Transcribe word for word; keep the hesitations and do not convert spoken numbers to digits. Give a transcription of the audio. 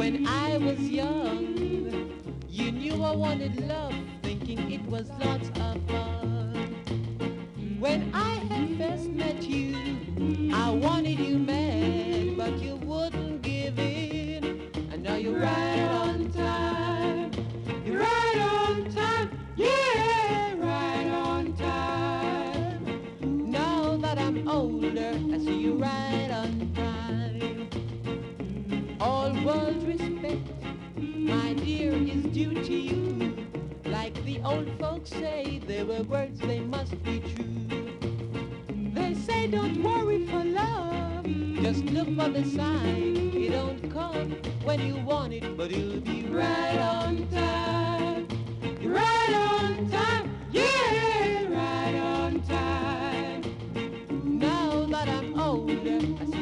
When I was young, you knew I wanted love, thinking it was lots of fun. When I had first met you, I wanted you mad, but you wouldn't give in. And now you're right on time. You're right on time. Yeah, right on time. Now that I'm older, I see you right on time. All world respect, my dear, is due to you. Like the old folks say, there were words, they must be true. They say don't worry for love, just look for the sign. It don't come when you want it, but it'll be right on time. You're right on time, yeah, right on time. Now that I'm older, I